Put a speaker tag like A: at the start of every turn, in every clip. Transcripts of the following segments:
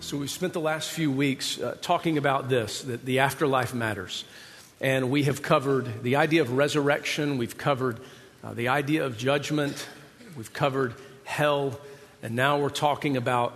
A: So we've spent the last few weeks talking about this, that the afterlife matters. And we have covered the idea of resurrection. We've covered the idea of judgment. We've covered hell. And now we're talking about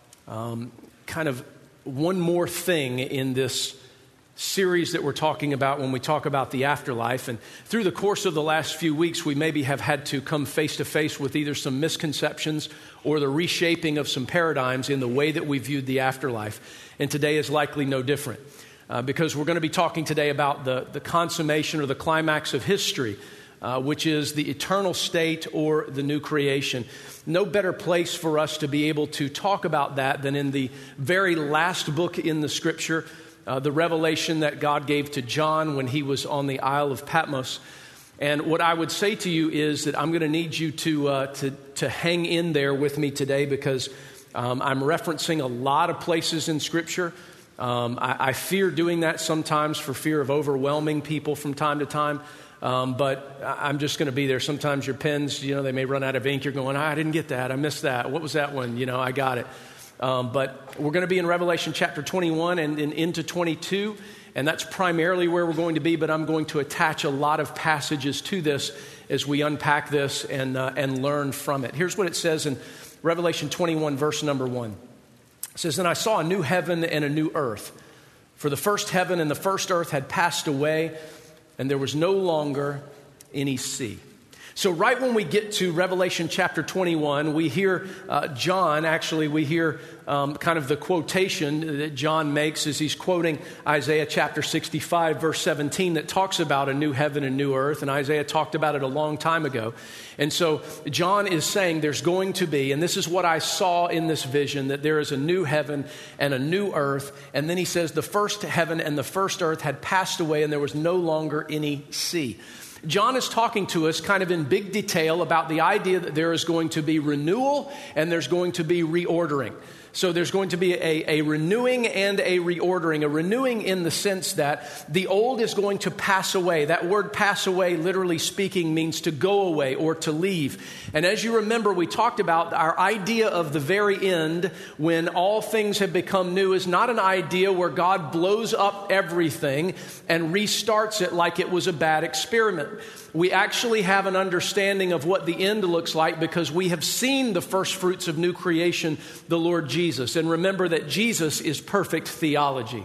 A: kind of one more thing in this series that we're talking about when we talk about the afterlife. And through the course of the last few weeks, we maybe have had to come face to face with either some misconceptions or the reshaping of some paradigms in the way that we viewed the afterlife. And today is likely no different because we're going to be talking today about the consummation or the climax of history, which is the eternal state or the new creation. No better place for us to be able to talk about that than in the very last book in the Scripture, the revelation that God gave to John when he was on the Isle of Patmos. And what I would say to you is that I'm going to need you to hang in there with me today because I'm referencing a lot of places in Scripture. I fear doing that sometimes for fear of overwhelming people from time to time. But I'm just going to be there. Sometimes your pens, they may run out of ink. You're going, I didn't get that. I missed that. What was that one? I got it. But we're going to be in Revelation chapter 21 and into 22. And that's primarily where we're going to be. But I'm going to attach a lot of passages to this as we unpack this and learn from it. Here's what it says in Revelation 21, verse number 1. It says, "And I saw a new heaven and a new earth. For the first heaven and the first earth had passed away, and there was no longer any sea." So right when we get to Revelation chapter 21, we hear we hear kind of the quotation that John makes as he's quoting Isaiah chapter 65, verse 17, that talks about a new heaven and new earth. And Isaiah talked about it a long time ago. And so John is saying there's going to be, and this is what I saw in this vision, that there is a new heaven and a new earth. And then he says the first heaven and the first earth had passed away and there was no longer any sea. John is talking to us kind of in big detail about the idea that there is going to be renewal and there's going to be reordering. So there's going to be a renewing and a reordering. A renewing in the sense that the old is going to pass away. That word pass away, literally speaking, means to go away or to leave. And as you remember, we talked about our idea of the very end when all things have become new is not an idea where God blows up everything and restarts it like it was a bad experiment. We actually have an understanding of what the end looks like because we have seen the first fruits of new creation, the Lord Jesus. And remember that Jesus is perfect theology.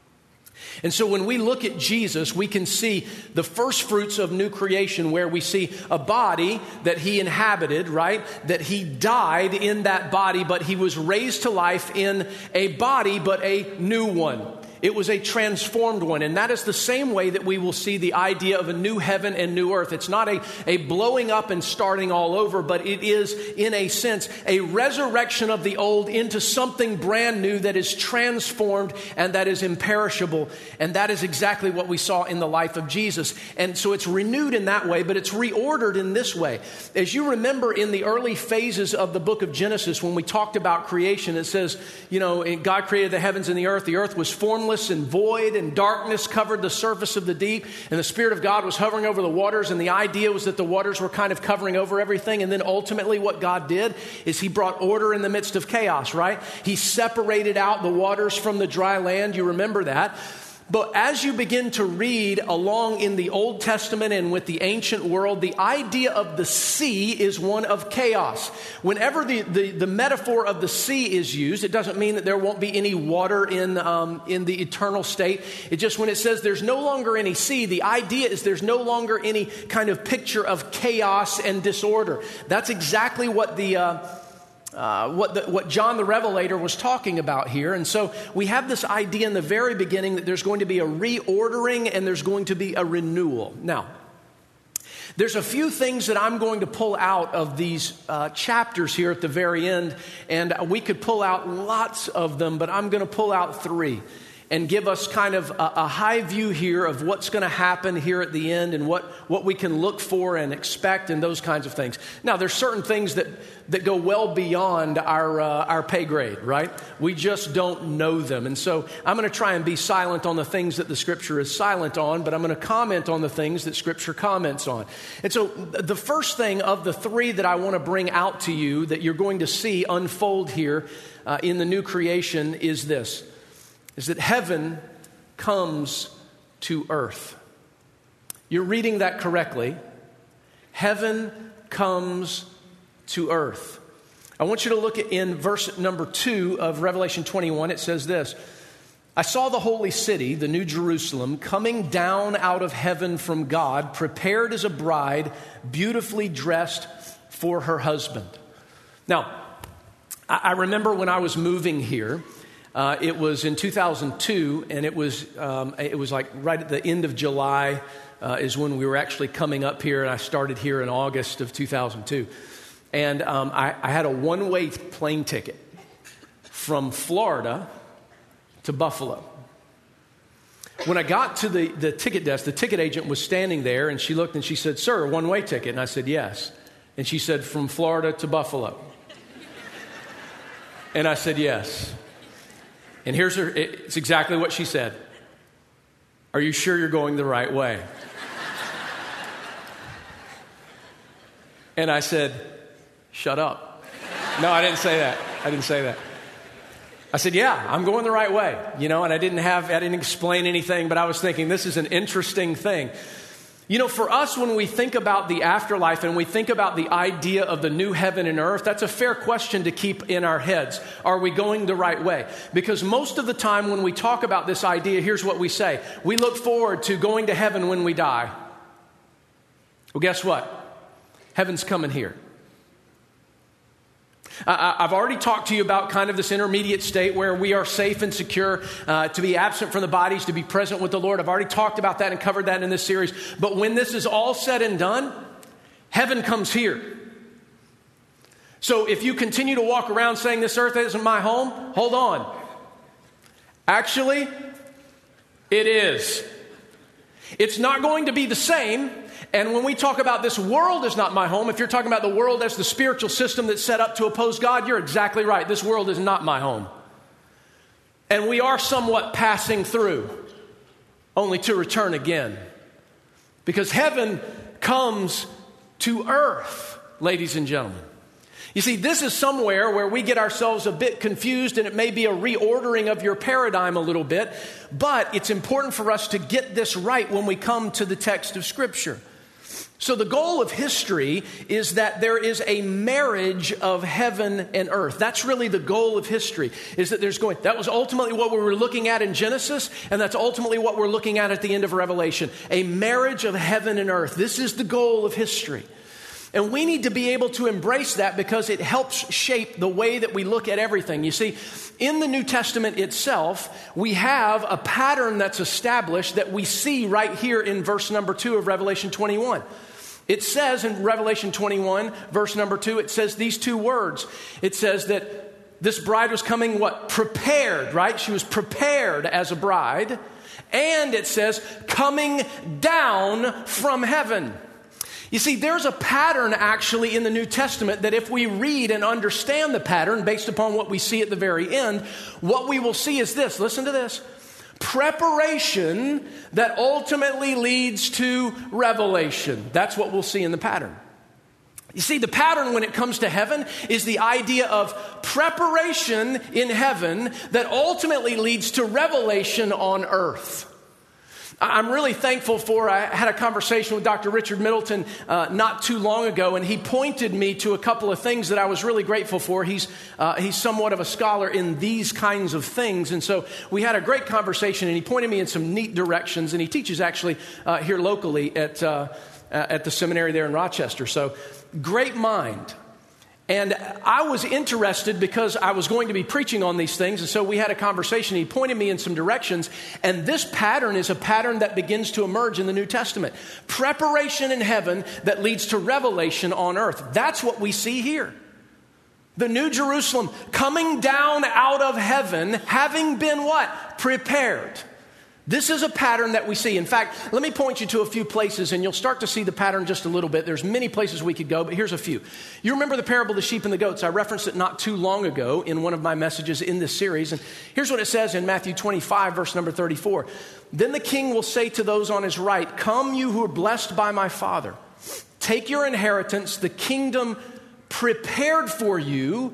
A: And so when we look at Jesus, we can see the first fruits of new creation where we see a body that he inhabited, right? That he died in that body, but he was raised to life in a body, but a new one. It was a transformed one, and that is the same way that we will see the idea of a new heaven and new earth. It's not a blowing up and starting all over, but it is, in a sense, a resurrection of the old into something brand new that is transformed and that is imperishable. And that is exactly what we saw in the life of Jesus. And so it's renewed in that way, but it's reordered in this way. As you remember in the early phases of the book of Genesis, when we talked about creation, it says, God created the heavens and the earth was formless and void, and darkness covered the surface of the deep, and the Spirit of God was hovering over the waters, and the idea was that the waters were kind of covering over everything. And then ultimately what God did is he brought order in the midst of chaos, right? He separated out the waters from the dry land. You remember that. But as you begin to read along in the Old Testament and with the ancient world, the idea of the sea is one of chaos. Whenever the metaphor of the sea is used, it doesn't mean that there won't be any water in the eternal state. It just, when it says there's no longer any sea, the idea is there's no longer any kind of picture of chaos and disorder. That's exactly what what John the Revelator was talking about here. And so we have this idea in the very beginning that there's going to be a reordering and there's going to be a renewal. Now, there's a few things that I'm going to pull out of these chapters here at the very end, and we could pull out lots of them, but I'm going to pull out 3 and give us kind of a high view here of what's going to happen here at the end and what we can look for and expect and those kinds of things. Now, there's certain things that go well beyond our pay grade, right? We just don't know them. And so I'm going to try and be silent on the things that the Scripture is silent on, but I'm going to comment on the things that Scripture comments on. And so the first thing of the 3 that I want to bring out to you that you're going to see unfold here in the new creation is this, is that heaven comes to earth. You're reading that correctly. Heaven comes to earth. I want you to look in verse number 2 of Revelation 21. It says this, I saw the holy city, the New Jerusalem, coming down out of heaven from God, prepared as a bride, beautifully dressed for her husband. Now, I remember when I was moving here, it was in 2002, and it was like right at the end of July is when we were actually coming up here, and I started here in August of 2002. And I had a one-way plane ticket from Florida to Buffalo. When I got to the ticket desk, the ticket agent was standing there, and she looked and she said, "Sir, one-way ticket?" And I said, "Yes." And she said, "From Florida to Buffalo?" And I said, "Yes." And it's exactly what she said. "Are you sure you're going the right way?" And I said, "Shut up." No, I didn't say that. I said, "Yeah, I'm going the right way." And I didn't explain anything, but I was thinking this is an interesting thing. For us, when we think about the afterlife and we think about the idea of the new heaven and earth, that's a fair question to keep in our heads. Are we going the right way? Because most of the time when we talk about this idea, here's what we say. We look forward to going to heaven when we die. Well, guess what? Heaven's coming here. I've already talked to you about kind of this intermediate state where we are safe and secure, to be absent from the bodies, to be present with the Lord. I've already talked about that and covered that in this series. But when this is all said and done, heaven comes here. So if you continue to walk around saying this earth isn't my home, hold on. Actually, it is. It's not going to be the same. And when we talk about this world is not my home, if you're talking about the world as the spiritual system that's set up to oppose God, you're exactly right. This world is not my home. And we are somewhat passing through, only to return again. Because heaven comes to earth, ladies and gentlemen. You see, this is somewhere where we get ourselves a bit confused, and it may be a reordering of your paradigm a little bit, but it's important for us to get this right when we come to the text of Scripture. So the goal of history is that there is a marriage of heaven and earth. That's really the goal of history, is that that was ultimately what we were looking at in Genesis, and that's ultimately what we're looking at the end of Revelation. A marriage of heaven and earth. This is the goal of history. And we need to be able to embrace that because it helps shape the way that we look at everything. You see, in the New Testament itself, we have a pattern that's established that we see right here in verse number 2 of Revelation 21. It says in Revelation 21, verse number 2, it says these two words. It says that this bride was coming, what? Prepared, right? She was prepared as a bride. And it says, coming down from heaven. You see, there's a pattern actually in the New Testament that if we read and understand the pattern based upon what we see at the very end, what we will see is this. Listen to this. Preparation that ultimately leads to revelation. That's what we'll see in the pattern. You see, the pattern when it comes to heaven is the idea of preparation in heaven that ultimately leads to revelation on earth. I'm really thankful I had a conversation with Dr. Richard Middleton not too long ago, and he pointed me to a couple of things that I was really grateful for. He's somewhat of a scholar in these kinds of things, and so we had a great conversation, and he pointed me in some neat directions, and he teaches actually here locally at the seminary there in Rochester. So, great mind. And I was interested because I was going to be preaching on these things. And so we had a conversation. He pointed me in some directions. And this pattern is a pattern that begins to emerge in the New Testament. Preparation in heaven that leads to revelation on earth. That's what we see here. The New Jerusalem coming down out of heaven, having been what? Prepared. This is a pattern that we see. In fact, let me point you to a few places and you'll start to see the pattern just a little bit. There's many places we could go, but here's a few. You remember the parable of the sheep and the goats. I referenced it not too long ago in one of my messages in this series. And here's what it says in Matthew 25, verse number 34. Then the king will say to those on his right, "Come, you who are blessed by my Father. Take your inheritance, the kingdom prepared for you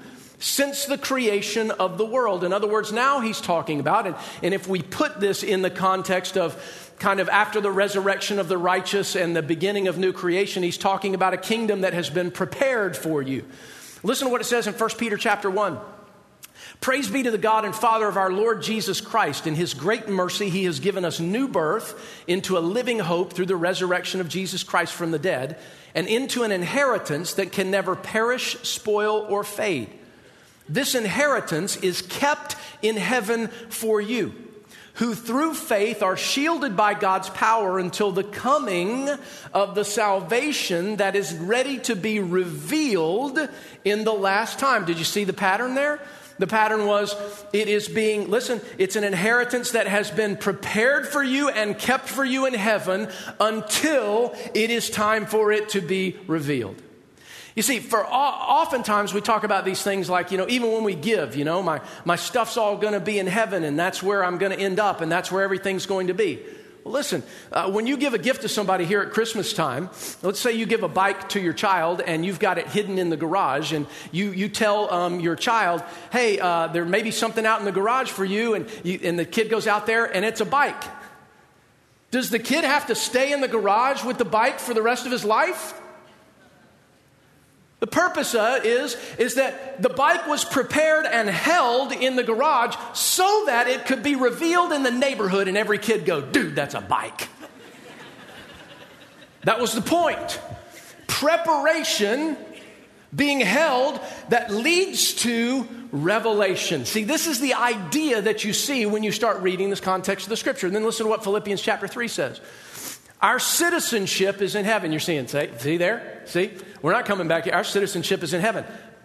A: since the creation of the world. In other words, now he's talking about, and if we put this in the context of kind of after the resurrection of the righteous and the beginning of new creation, he's talking about a kingdom that has been prepared for you. Listen to what it says in 1 Peter chapter 1. Praise be to the God and Father of our Lord Jesus Christ. In his great mercy, he has given us new birth into a living hope through the resurrection of Jesus Christ from the dead, and into an inheritance that can never perish, spoil, or fade. This inheritance is kept in heaven for you, who through faith are shielded by God's power until the coming of the salvation that is ready to be revealed in the last time. Did you see the pattern there? The pattern was, it's an inheritance that has been prepared for you and kept for you in heaven until it is time for it to be revealed. You see, oftentimes we talk about these things like, even when we give, my stuff's all going to be in heaven and that's where I'm going to end up and that's where everything's going to be. Well, listen, when you give a gift to somebody here at Christmas time, let's say you give a bike to your child and you've got it hidden in the garage, and you tell your child, hey, there may be something out in the garage for you, and the kid goes out there and it's a bike. Does the kid have to stay in the garage with the bike for the rest of his life? The purpose is that the bike was prepared and held in the garage so that it could be revealed in the neighborhood and every kid go, dude, that's a bike. That was the point. Preparation being held that leads to revelation. See, this is the idea that you see when you start reading this context of the scripture. And then listen to what Philippians chapter 3 says. Our citizenship is in heaven. You're seeing, see there? See? We're not coming back here. Our citizenship is in heaven.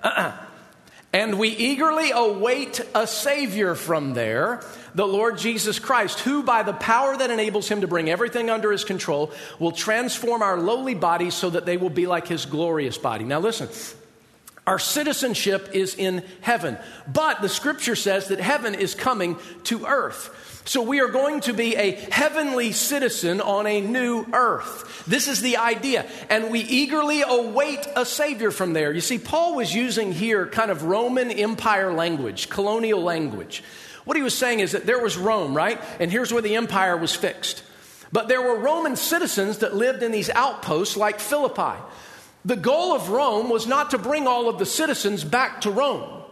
A: And we eagerly await a Savior from there, the Lord Jesus Christ, who by the power that enables him to bring everything under his control will transform our lowly bodies so that they will be like his glorious body. Now listen, our citizenship is in heaven, but the scripture says that heaven is coming to earth. So we are going to be a heavenly citizen on a new earth. This is the idea. And we eagerly await a Savior from there. You see, Paul was using here kind of Roman Empire language, colonial language. What he was saying is that there was Rome, right? And here's where the empire was fixed. But there were Roman citizens that lived in these outposts like Philippi. The goal of Rome was not to bring all of the citizens back to Rome.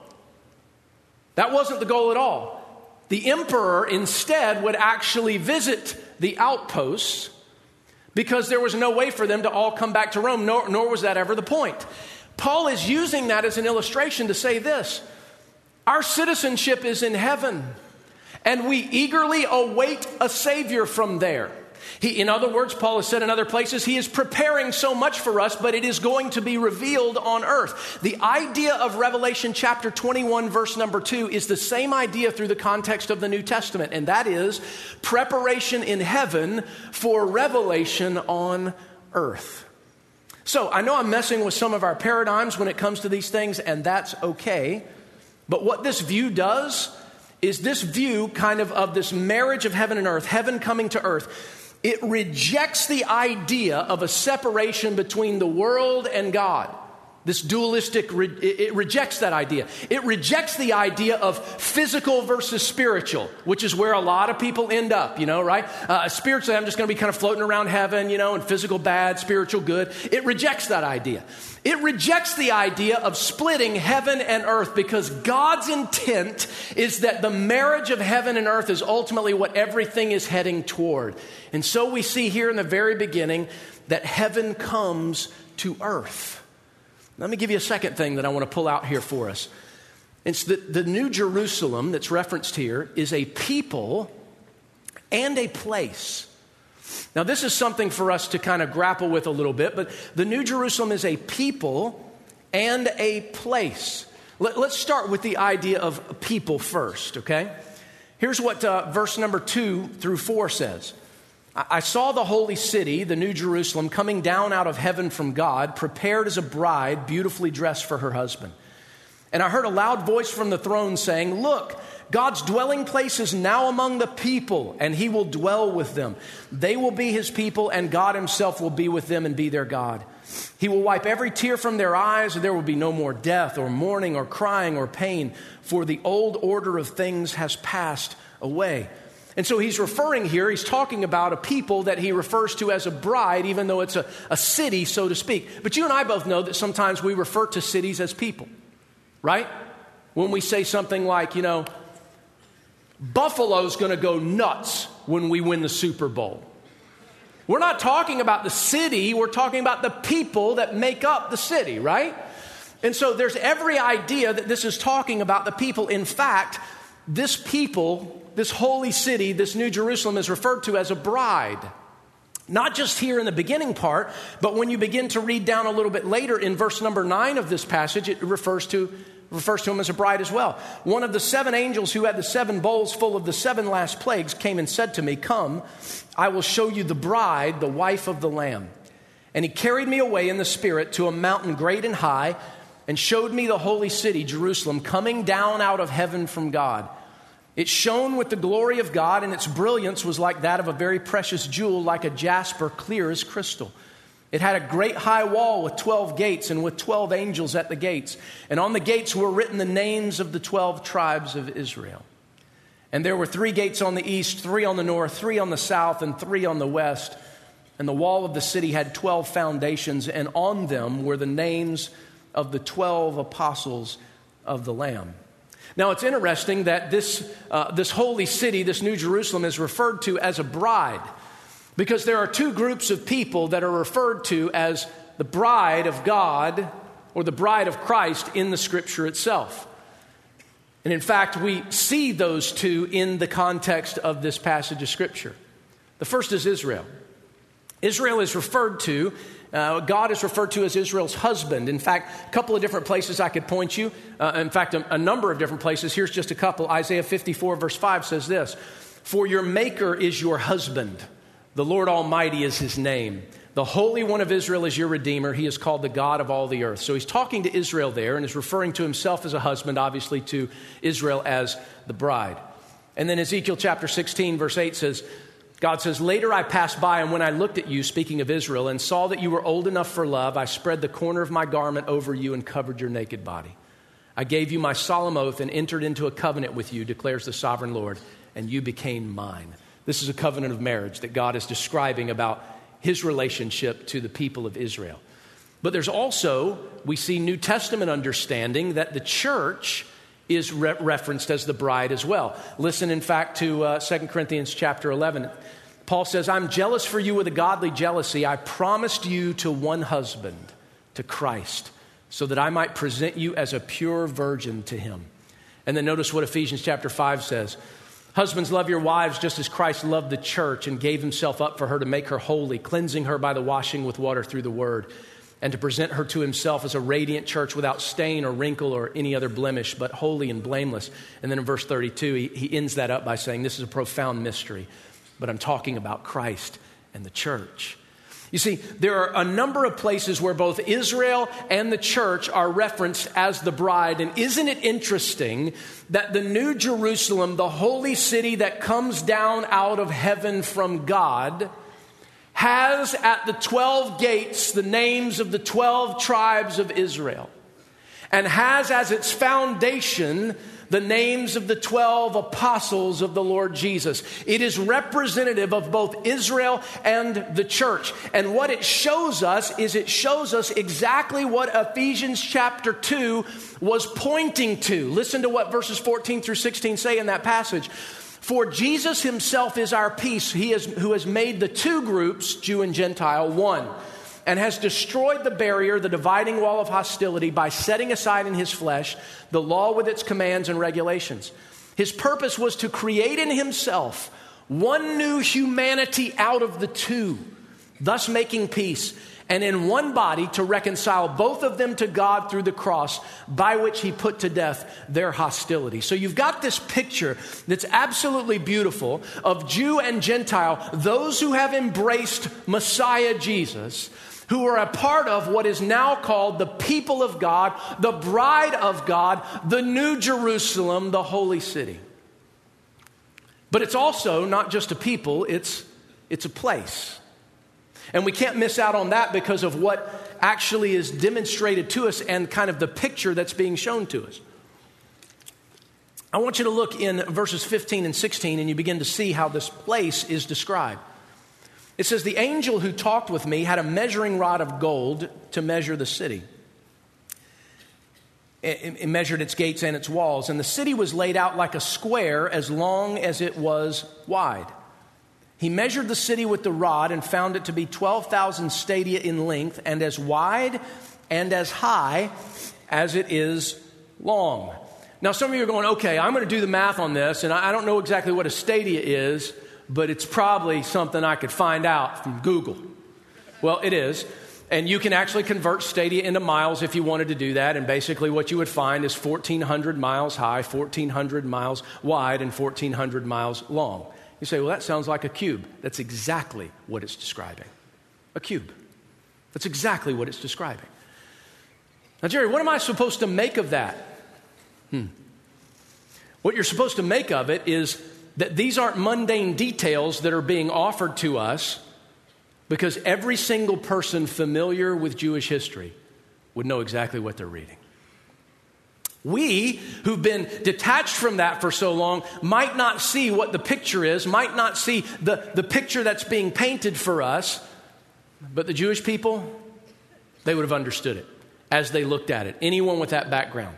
A: That wasn't the goal at all. The emperor instead would actually visit the outposts because there was no way for them to all come back to Rome, nor was that ever the point. Paul is using that as an illustration to say this: our citizenship is in heaven, and we eagerly await a Savior from there. In other words, Paul has said in other places, he is preparing so much for us, but it is going to be revealed on earth. The idea of Revelation chapter 21, verse number 2 is the same idea through the context of the New Testament, and that is preparation in heaven for revelation on earth. So I know I'm messing with some of our paradigms when it comes to these things, and that's okay. But what this view does is this view kind of this marriage of heaven and earth, heaven coming to earth. It rejects the idea of a separation between the world and God. This dualistic, it rejects that idea. It rejects the idea of physical versus spiritual, which is where a lot of people end up, right? Spiritually, I'm just going to be kind of floating around heaven, and physical bad, spiritual good. It rejects that idea. It rejects the idea of splitting heaven and earth because God's intent is that the marriage of heaven and earth is ultimately what everything is heading toward. And so we see here in the very beginning that heaven comes to earth. Let me give you a second thing that I want to pull out here for us. It's the New Jerusalem that's referenced here is a people and a place. Now, this is something for us to kind of grapple with a little bit, but the New Jerusalem is a people and a place. Let's start with the idea of people first, okay? Here's what verse number 2 through 4 says. I saw the holy city, the New Jerusalem, coming down out of heaven from God, prepared as a bride, beautifully dressed for her husband. And I heard a loud voice from the throne saying, "Look, God's dwelling place is now among the people, and he will dwell with them. They will be his people, and God himself will be with them and be their God. He will wipe every tear from their eyes, and there will be no more death or mourning or crying or pain, for the old order of things has passed away. And so he's referring here, he's talking about a people that he refers to as a bride, even though it's a city, so to speak. But you and I both know that sometimes we refer to cities as people, right? When we say something like, Buffalo's going to go nuts when we win the Super Bowl. We're not talking about the city, we're talking about the people that make up the city, right? And so there's every idea that this is talking about the people. In fact, this people, this holy city, this New Jerusalem is referred to as a bride. Not just here in the beginning part, but when you begin to read down a little bit later in verse number 9 of this passage, it refers to him as a bride as well. One of the 7 angels who had the 7 bowls full of the 7 last plagues came and said to me, "Come, I will show you the bride, the wife of the Lamb." And he carried me away in the Spirit to a mountain great and high, and showed me the holy city, Jerusalem, coming down out of heaven from God. It shone with the glory of God, and its brilliance was like that of a very precious jewel, like a jasper, clear as crystal. It had a great high wall with 12 gates, and with 12 angels at the gates. And on the gates were written the names of the 12 tribes of Israel. And there were 3 gates on the east, 3 on the north, 3 on the south, and 3 on the west. And the wall of the city had 12 foundations, and on them were the names of the 12 apostles of the Lamb. Now, it's interesting that this holy city, this New Jerusalem, is referred to as a bride, because there are 2 groups of people that are referred to as the bride of God or the bride of Christ in the Scripture itself. And in fact, we see those 2 in the context of this passage of Scripture. The first is Israel. Israel is referred to, God is referred to as Israel's husband. In fact, a couple of different places I could point you. In fact, a number of different places. Here's just a couple. Isaiah 54 verse 5 says this, "For your maker is your husband. The Lord Almighty is his name. The Holy One of Israel is your Redeemer. He is called the God of all the earth." So he's talking to Israel there and is referring to himself as a husband, obviously to Israel as the bride. And then Ezekiel chapter 16 verse 8 says, God says, "Later I passed by, and when I looked at you," speaking of Israel, "and saw that you were old enough for love, I spread the corner of my garment over you and covered your naked body. I gave you my solemn oath and entered into a covenant with you, declares the sovereign Lord, and you became mine." This is a covenant of marriage that God is describing about his relationship to the people of Israel. But there's also, we see New Testament understanding that the church is referenced as the bride as well. Listen, in fact, to 2 Corinthians chapter 11. Paul says, "I'm jealous for you with a godly jealousy. I promised you to one husband, to Christ, so that I might present you as a pure virgin to him." And then notice what Ephesians chapter 5 says. "Husbands, love your wives just as Christ loved the church and gave himself up for her to make her holy, cleansing her by the washing with water through the word, and to present her to himself as a radiant church without stain or wrinkle or any other blemish, but holy and blameless." And then in verse 32, he ends that up by saying, "This is a profound mystery, but I'm talking about Christ and the church." You see, there are a number of places where both Israel and the church are referenced as the bride. And isn't it interesting that the New Jerusalem, the holy city that comes down out of heaven from God, has at the 12 gates the names of the 12 tribes of Israel, and has as its foundation the names of the 12 apostles of the Lord Jesus. It is representative of both Israel and the church. And what it shows us is it shows us exactly what Ephesians chapter 2 was pointing to. Listen to what verses 14 through 16 say in that passage. "For Jesus himself is our peace, who has made the 2 groups, Jew and Gentile, one, and has destroyed the barrier, the dividing wall of hostility, by setting aside in his flesh the law with its commands and regulations. His purpose was to create in himself one new humanity out of the 2, thus making peace, and in one body to reconcile both of them to God through the cross, by which he put to death their hostility." So you've got this picture that's absolutely beautiful of Jew and Gentile, those who have embraced Messiah Jesus, who are a part of what is now called the people of God, the bride of God, the New Jerusalem, the holy city. But it's also not just a people, it's a place. And we can't miss out on that because of what actually is demonstrated to us and kind of the picture that's being shown to us. I want you to look in verses 15 and 16, and you begin to see how this place is described. It says, "The angel who talked with me had a measuring rod of gold to measure the city. It measured its gates and its walls, and the city was laid out like a square as long as it was wide. He measured the city with the rod and found it to be 12,000 stadia in length and as wide and as high as it is long." Now, some of you are going, okay, I'm going to do the math on this, and I don't know exactly what a stadia is, but it's probably something I could find out from Google. Well, it is. And you can actually convert stadia into miles if you wanted to do that. And basically what you would find is 1,400 miles high, 1,400 miles wide, and 1,400 miles long. You say, well, that sounds like a cube. That's exactly what it's describing. A cube. That's exactly what it's describing. Now, Jerry, what am I supposed to make of that? What you're supposed to make of it is that these aren't mundane details that are being offered to us, because every single person familiar with Jewish history would know exactly what they're reading. We, who've been detached from that for so long, might not see what the picture is, might not see the picture that's being painted for us, but the Jewish people, they would have understood it as they looked at it. Anyone with that background.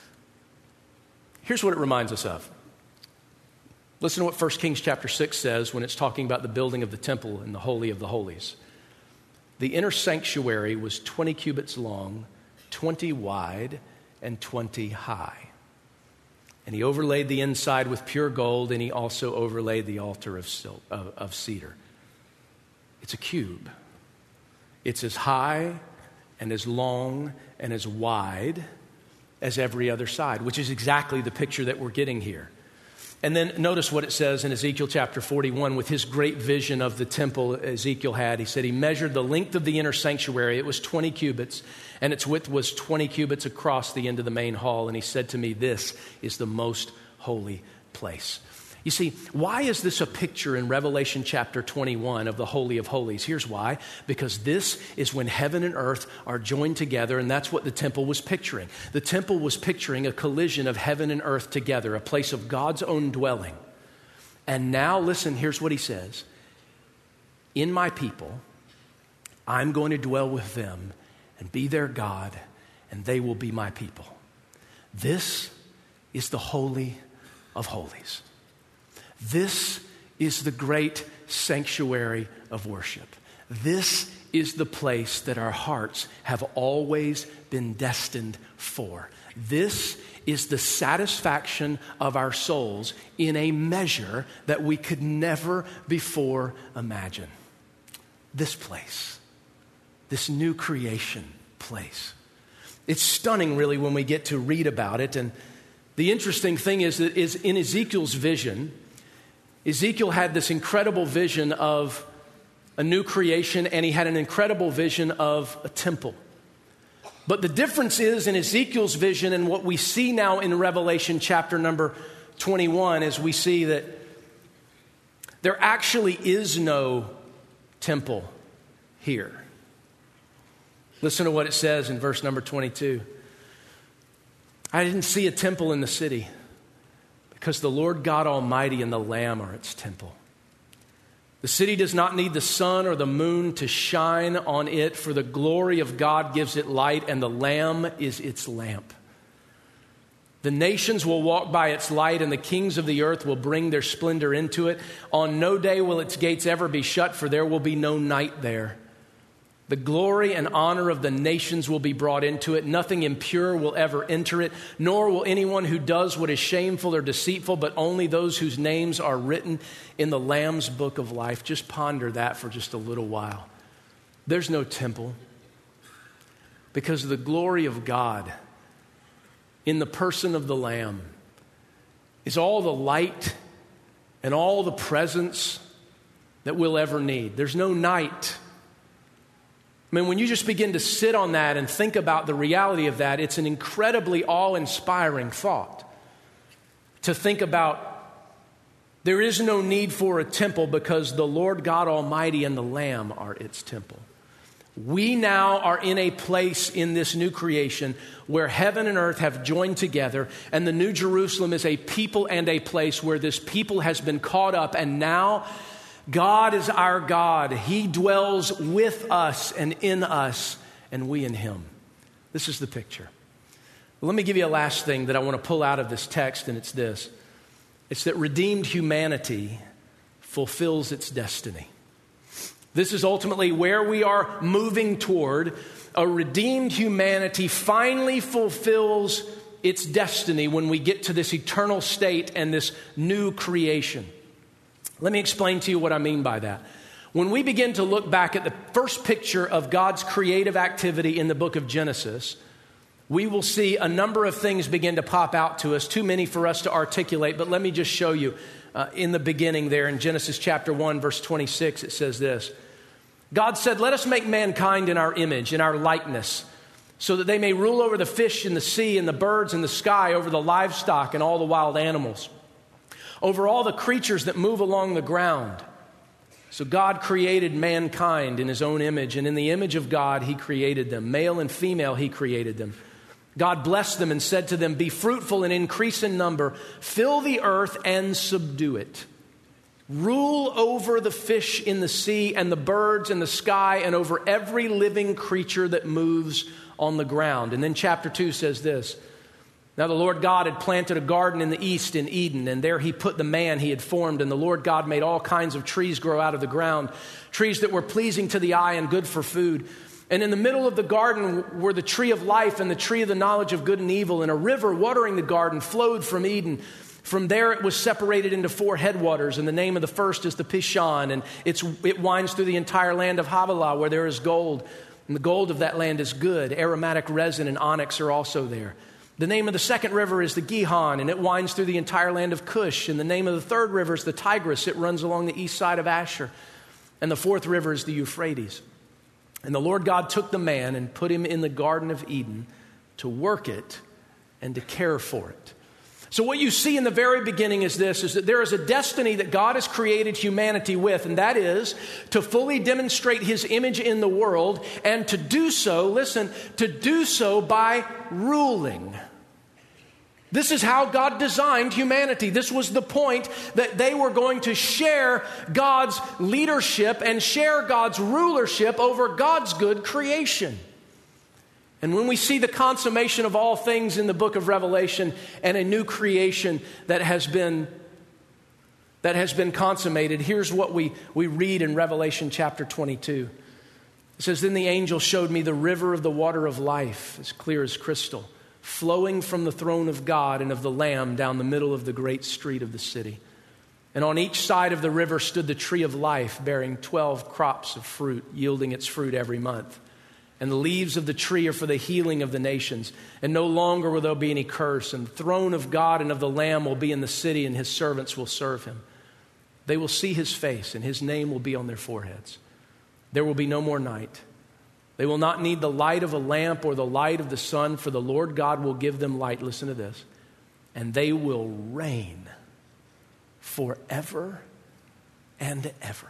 A: Here's what it reminds us of. Listen to what 1 Kings chapter 6 says when it's talking about the building of the temple and the Holy of the Holies. "The inner sanctuary was 20 cubits long, 20 wide, and 20 high. And he overlaid the inside with pure gold, and he also overlaid the altar of cedar." It's a cube. It's as high and as long and as wide as every other side, which is exactly the picture that we're getting here. And then notice what it says in Ezekiel chapter 41 with his great vision of the temple Ezekiel had. He said he measured the length of the inner sanctuary. It was 20 cubits, and its width was 20 cubits across the end of the main hall. And he said to me, "This is the most holy place." You see, why is this a picture in Revelation chapter 21 of the Holy of Holies? Here's why. Because this is when heaven and earth are joined together, and that's what the temple was picturing. The temple was picturing a collision of heaven and earth together, a place of God's own dwelling. And now, listen, here's what he says. "In my people, I'm going to dwell with them and be their God, and they will be my people." This is the Holy of Holies. This is the great sanctuary of worship. This is the place that our hearts have always been destined for. This is the satisfaction of our souls in a measure that we could never before imagine. This place, this new creation place. It's stunning, really, when we get to read about it. And the interesting thing is that in Ezekiel's vision, Ezekiel had this incredible vision of a new creation, and he had an incredible vision of a temple. But the difference is in Ezekiel's vision and what we see now in Revelation chapter number 21 is we see that there actually is no temple here. Listen to what it says in verse number 22. "I didn't see a temple in the city, because the Lord God Almighty and the Lamb are its temple. The city does not need the sun or the moon to shine on it, for the glory of God gives it light, and the Lamb is its lamp. The nations will walk by its light, and the kings of the earth will bring their splendor into it. On no day will its gates ever be shut, for there will be no night there. The glory and honor of the nations will be brought into it. Nothing impure will ever enter it, nor will anyone who does what is shameful or deceitful, but only those whose names are written in the Lamb's book of life." Just ponder that for just a little while. There's no temple, because the glory of God in the person of the Lamb is all the light and all the presence that we'll ever need. There's no night. I mean, when you just begin to sit on that and think about the reality of that, it's an incredibly awe-inspiring thought to think about there is no need for a temple because the Lord God Almighty and the Lamb are its temple. We now are in a place in this new creation where heaven and earth have joined together, and the New Jerusalem is a people and a place where this people has been caught up, and now God is our God. He dwells with us and in us, and we in him. This is the picture. Well, let me give you a last thing that I want to pull out of this text, and it's this. It's that redeemed humanity fulfills its destiny. This is ultimately where we are moving toward. A redeemed humanity finally fulfills its destiny when we get to this eternal state and this new creation. Let me explain to you what I mean by that. When we begin to look back at the first picture of God's creative activity in the book of Genesis, we will see a number of things begin to pop out to us, too many for us to articulate, but let me just show you. In the beginning there in Genesis chapter 1, verse 26, it says this. God said, "Let us make mankind in our image, in our likeness, so that they may rule over the fish in the sea and the birds in the sky, over the livestock and all the wild animals, over all the creatures that move along the ground." So God created mankind in his own image, and in the image of God he created them. Male and female he created them. God blessed them and said to them, "Be fruitful and increase in number, fill the earth and subdue it. Rule over the fish in the sea and the birds in the sky and over every living creature that moves on the ground." And then chapter 2 says this. Now the Lord God had planted a garden in the east in Eden, and there he put the man he had formed. And the Lord God made all kinds of trees grow out of the ground, trees that were pleasing to the eye and good for food. And in the middle of the garden were the tree of life and the tree of the knowledge of good and evil. And a river watering the garden flowed from Eden. From there it was separated into 4 headwaters, and the name of the first is the Pishon, and it winds through the entire land of Havilah, where there is gold. And the gold of that land is good. Aromatic resin and onyx are also there. The name of the second river is the Gihon, and it winds through the entire land of Cush. And the name of the third river is the Tigris. It runs along the east side of Asher. And the fourth river is the Euphrates. And the Lord God took the man and put him in the Garden of Eden to work it and to care for it. So what you see in the very beginning is this, is that there is a destiny that God has created humanity with, and that is to fully demonstrate his image in the world, and to do so, listen, to do so by ruling. This is how God designed humanity. This was the point, that they were going to share God's leadership and share God's rulership over God's good creation. And when we see the consummation of all things in the book of Revelation and a new creation that has been consummated, here's what we read in Revelation chapter 22. It says, "Then the angel showed me the river of the water of life, as clear as crystal, flowing from the throne of God and of the Lamb down the middle of the great street of the city. And on each side of the river stood the tree of life, bearing 12 crops of fruit, yielding its fruit every month. And the leaves of the tree are for the healing of the nations. And no longer will there be any curse. And the throne of God and of the Lamb will be in the city, and his servants will serve him. They will see his face, and his name will be on their foreheads. There will be no more night. They will not need the light of a lamp or the light of the sun, for the Lord God will give them light." Listen to this. "And they will reign forever and ever."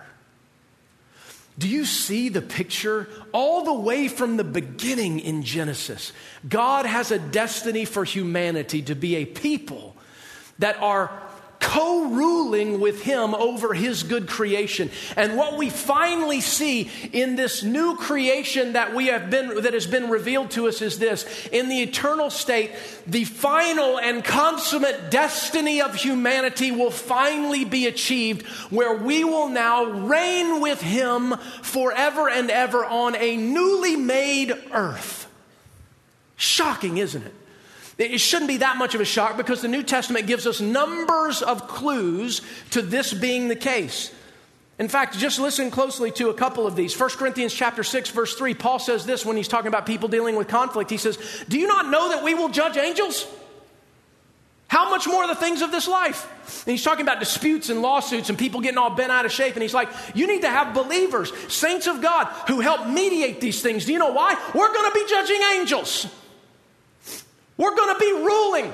A: Do you see the picture? All the way from the beginning in Genesis, God has a destiny for humanity to be a people that are co-ruling with him over his good creation. And what we finally see in this new creation that has been revealed to us is this: in the eternal state, the final and consummate destiny of humanity will finally be achieved, where we will now reign with him forever and ever on a newly made earth. Shocking, isn't it? It shouldn't be that much of a shock, because the New Testament gives us numbers of clues to this being the case. In fact, just listen closely to a couple of these. 1 Corinthians chapter 6, verse 3, Paul says this when he's talking about people dealing with conflict. He says, "Do you not know that we will judge angels? How much more the things of this life?" And he's talking about disputes and lawsuits and people getting all bent out of shape. And he's like, you need to have believers, saints of God, who help mediate these things. Do you know why? We're going to be judging angels. We're going to be ruling.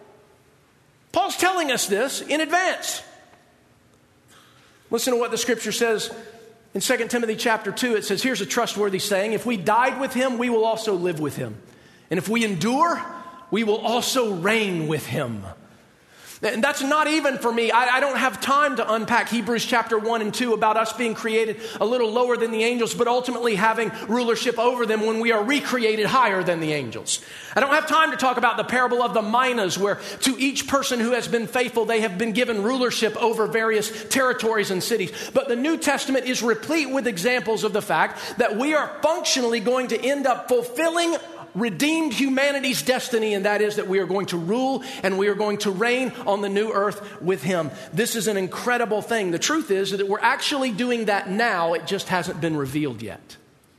A: Paul's telling us this in advance. Listen to what the scripture says In 2 Timothy chapter 2, it says, here's a trustworthy saying, if we died with him, we will also live with him. And if we endure, we will also reign with him. And that's not even for me. I don't have time to unpack Hebrews chapter 1 and 2 about us being created a little lower than the angels, but ultimately having rulership over them when we are recreated higher than the angels. I don't have time to talk about the parable of the minas, where to each person who has been faithful, they have been given rulership over various territories and cities. But the New Testament is replete with examples of the fact that we are functionally going to end up fulfilling redeemed humanity's destiny, and that is that we are going to rule and we are going to reign on the new earth with him. This is an incredible thing. The truth is that we're actually doing that now. It just hasn't been revealed yet.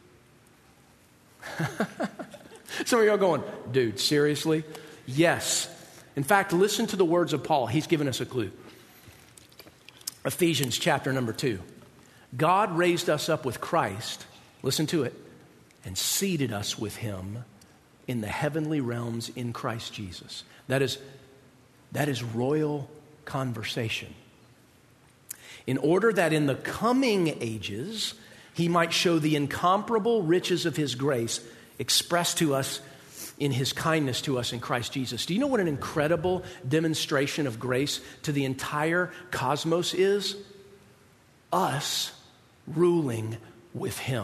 A: Some of you are going, dude, seriously? Yes. In fact, listen to the words of Paul. He's given us a clue. Ephesians chapter number 2. God raised us up with Christ, listen to it, and seated us with him in the heavenly realms in Christ Jesus. That is royal conversation. In order that in the coming ages, he might show the incomparable riches of his grace expressed to us in his kindness to us in Christ Jesus. Do you know what an incredible demonstration of grace to the entire cosmos is? Us ruling with him.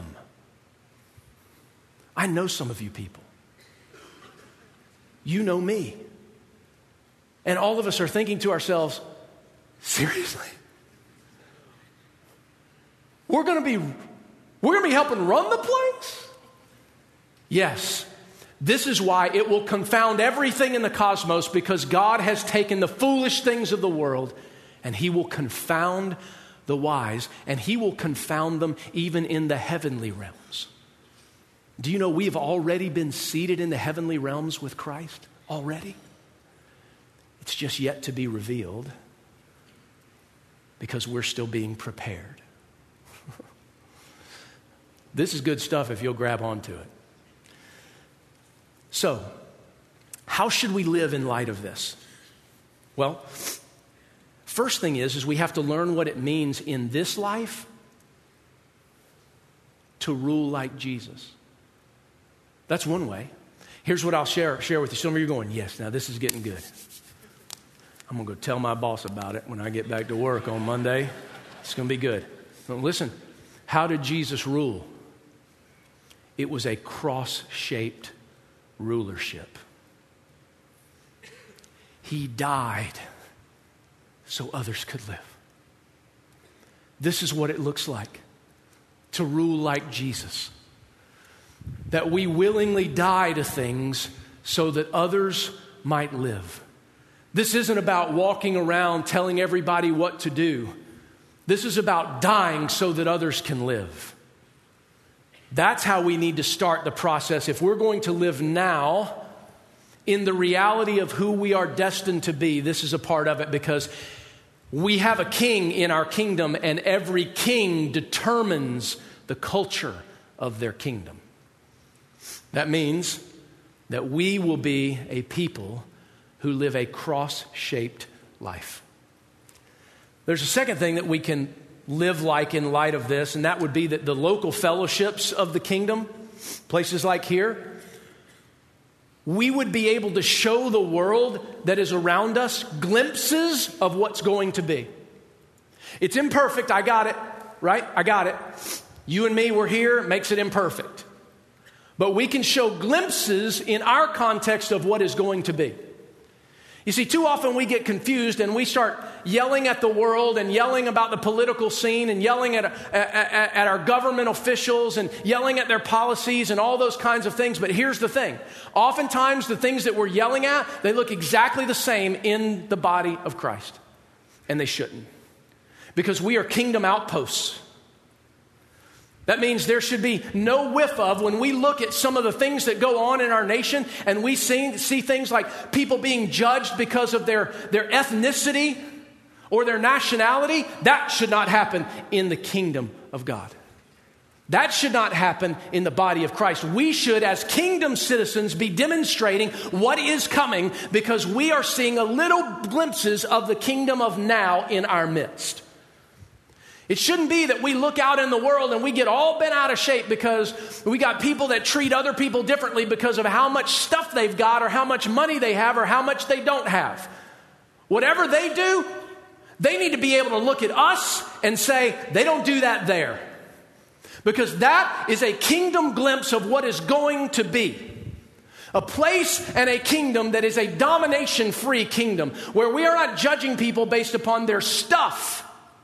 A: I know some of you people. You know me. And all of us are thinking to ourselves, seriously? We're going to be helping run the place? Yes. This is why it will confound everything in the cosmos, because God has taken the foolish things of the world and he will confound the wise, and he will confound them even in the heavenly realms. Do you know we've already been seated in the heavenly realms with Christ? Already? It's just yet to be revealed because we're still being prepared. This is good stuff if you'll grab onto it. So, how should we live in light of this? Well, first thing is we have to learn what it means in this life to rule like Jesus. That's one way. Here's what I'll share with you. Some of you are going, yes, now this is getting good. I'm going to go tell my boss about it when I get back to work on Monday. It's going to be good. But listen, how did Jesus rule? It was a cross-shaped rulership. He died so others could live. This is what it looks like to rule like Jesus. That we willingly die to things so that others might live. This isn't about walking around telling everybody what to do. This is about dying so that others can live. That's how we need to start the process. If we're going to live now in the reality of who we are destined to be, this is a part of it, because we have a king in our kingdom, and every king determines the culture of their kingdom. That means that we will be a people who live a cross-shaped life. There's a second thing that we can live like in light of this, and that would be that the local fellowships of the kingdom, places like here, we would be able to show the world that is around us glimpses of what's going to be. It's imperfect, I got it, right? I got it. You and me, we're here, makes it imperfect. But we can show glimpses in our context of what is going to be. You see, too often we get confused and we start yelling at the world and yelling about the political scene and yelling at our government officials and yelling at their policies and all those kinds of things. But here's the thing. Oftentimes the things that we're yelling at, they look exactly the same in the body of Christ. And they shouldn't. Because we are kingdom outposts. That means there should be no whiff of, when we look at some of the things that go on in our nation and we see things like people being judged because of their ethnicity or their nationality, that should not happen in the kingdom of God. That should not happen in the body of Christ. We should, as kingdom citizens, be demonstrating what is coming because we are seeing a little glimpses of the kingdom of now in our midst. It shouldn't be that we look out in the world and we get all bent out of shape because we got people that treat other people differently because of how much stuff they've got or how much money they have or how much they don't have. Whatever they do, they need to be able to look at us and say, they don't do that there. Because that is a kingdom glimpse of what is going to be. A place and a kingdom that is a domination-free kingdom where we are not judging people based upon their stuff.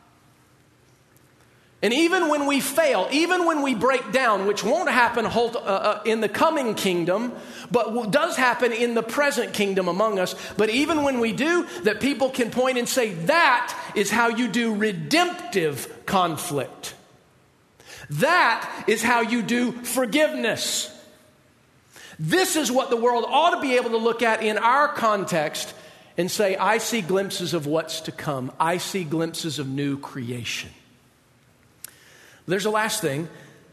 A: And even when we fail, even when we break down, which won't happen in the coming kingdom, but does happen in the present kingdom among us, but even when we do, that people can point and say, that is how you do redemptive conflict. That is how you do forgiveness. This is what the world ought to be able to look at in our context and say, I see glimpses of what's to come. I see glimpses of new creation. There's a last thing.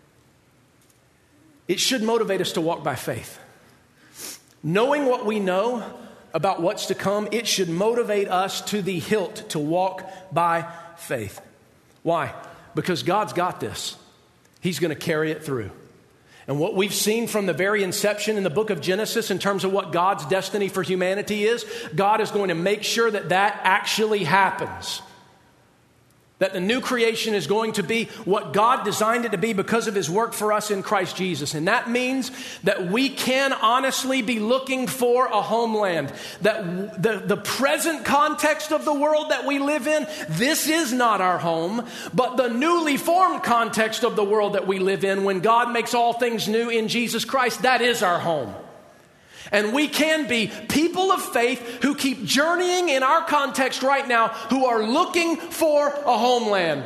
A: It should motivate us to walk by faith. Knowing what we know about what's to come, it should motivate us to the hilt to walk by faith. Why? Because God's got this. He's going to carry it through. And what we've seen from the very inception in the book of Genesis in terms of what God's destiny for humanity is, God is going to make sure that that actually happens. That the new creation is going to be what God designed it to be because of His work for us in Christ Jesus. And that means that we can honestly be looking for a homeland. That the present context of the world that we live in, this is not our home. But the newly formed context of the world that we live in, when God makes all things new in Jesus Christ, that is our home. And we can be people of faith who keep journeying in our context right now, who are looking for a homeland.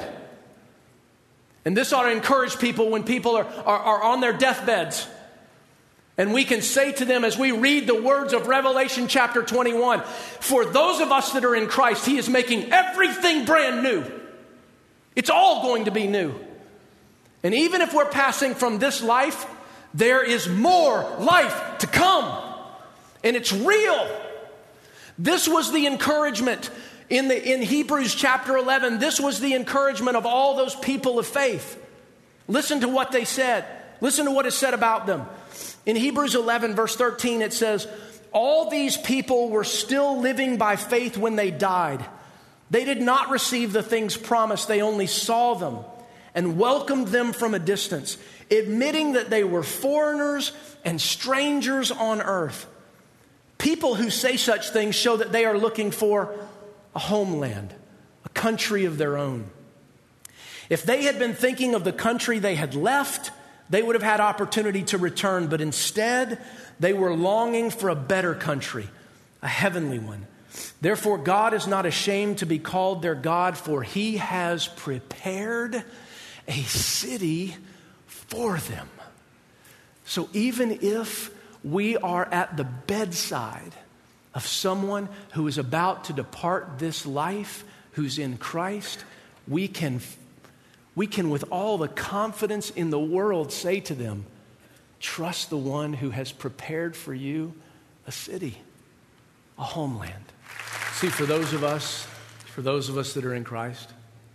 A: And this ought to encourage people when people are on their deathbeds. And we can say to them as we read the words of Revelation chapter 21, for those of us that are in Christ, He is making everything brand new. It's all going to be new. And even if we're passing from this life, there is more life to come. And it's real. This was the encouragement in Hebrews chapter 11. This was the encouragement of all those people of faith. Listen to what they said. Listen to what is said about them. In Hebrews 11 verse 13 it says, all these people were still living by faith when they died. They did not receive the things promised. They only saw them and welcomed them from a distance, admitting that they were foreigners and strangers on earth. People who say such things show that they are looking for a homeland, a country of their own. If they had been thinking of the country they had left, they would have had opportunity to return. But instead, they were longing for a better country, a heavenly one. Therefore, God is not ashamed to be called their God, for He has prepared a city for them. So even if we are at the bedside of someone who is about to depart this life, who's in Christ, we can with all the confidence in the world say to them, trust the one who has prepared for you a city, a homeland. See, for those of us that are in Christ,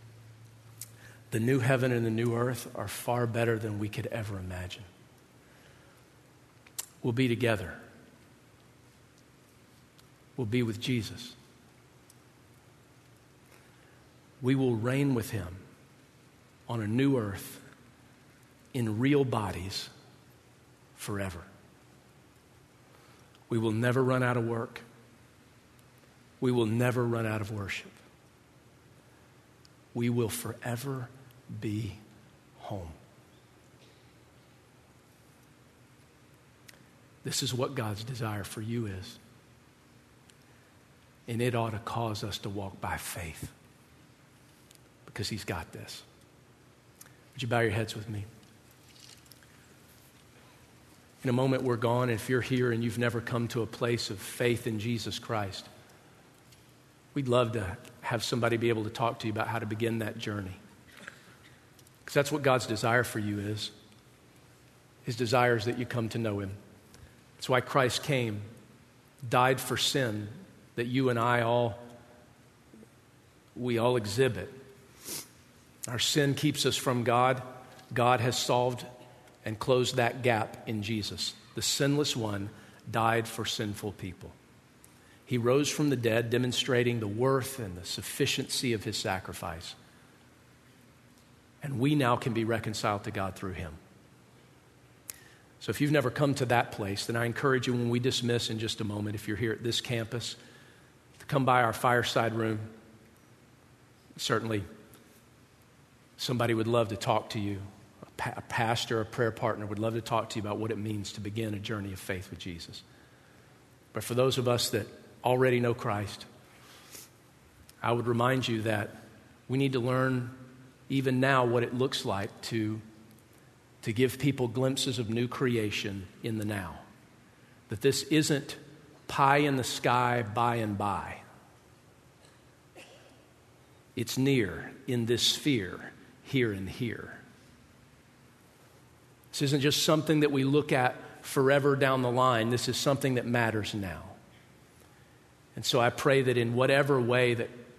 A: the new heaven and the new earth are far better than we could ever imagine. We'll be together. We'll be with Jesus. We will reign with Him on a new earth in real bodies forever. We will never run out of work. We will never run out of worship. We will forever be home. This is what God's desire for you is. And it ought to cause us to walk by faith because He's got this. Would you bow your heads with me? In a moment we're gone, and if you're here and you've never come to a place of faith in Jesus Christ, we'd love to have somebody be able to talk to you about how to begin that journey. Because that's what God's desire for you is. His desire is that you come to know Him. That's why Christ came, died for sin that you and I all exhibit. Our sin keeps us from God. God has solved and closed that gap in Jesus. The sinless one died for sinful people. He rose from the dead, demonstrating the worth and the sufficiency of his sacrifice. And we now can be reconciled to God through him. So if you've never come to that place, then I encourage you when we dismiss in just a moment, if you're here at this campus, to come by our fireside room. Certainly, somebody would love to talk to you. A pastor, a prayer partner would love to talk to you about what it means to begin a journey of faith with Jesus. But for those of us that already know Christ, I would remind you that we need to learn even now what it looks like to give people glimpses of new creation in the now. That this isn't pie in the sky by and by. It's near, in this sphere, here and here. This isn't just something that we look at forever down the line. This is something that matters now. And so I pray that in whatever way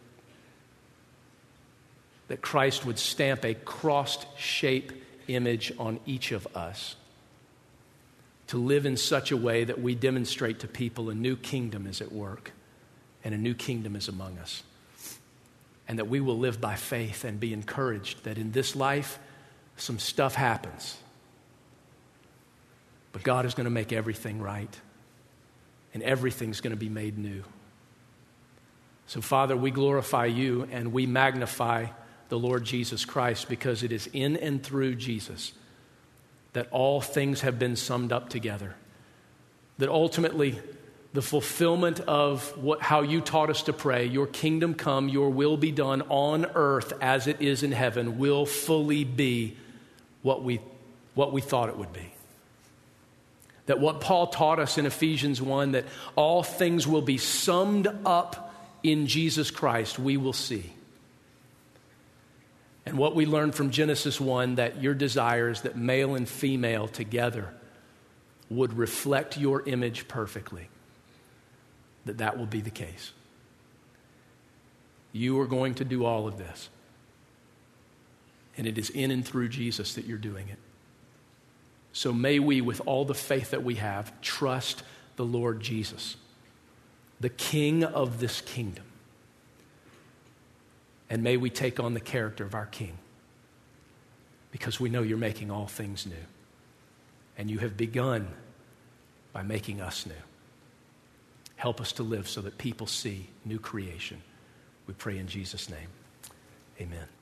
A: that Christ would stamp a crossed shape image on each of us, to live in such a way that we demonstrate to people a new kingdom is at work and a new kingdom is among us. And that we will live by faith and be encouraged that in this life, some stuff happens. But God is going to make everything right. And everything's going to be made new. So, Father, we glorify you and we magnify the Lord Jesus Christ, because it is in and through Jesus that all things have been summed up together. That ultimately, the fulfillment of how you taught us to pray, your kingdom come, your will be done on earth as it is in heaven, will fully be what we thought it would be. That what Paul taught us in Ephesians 1, that all things will be summed up in Jesus Christ, we will see. And what we learned from Genesis 1, that your desire is that male and female together would reflect your image perfectly, that will be the case. You are going to do all of this. And it is in and through Jesus that you're doing it. So may we, with all the faith that we have, trust the Lord Jesus, the King of this kingdom. And may we take on the character of our King, because we know you're making all things new. And you have begun by making us new. Help us to live so that people see new creation. We pray in Jesus' name. Amen.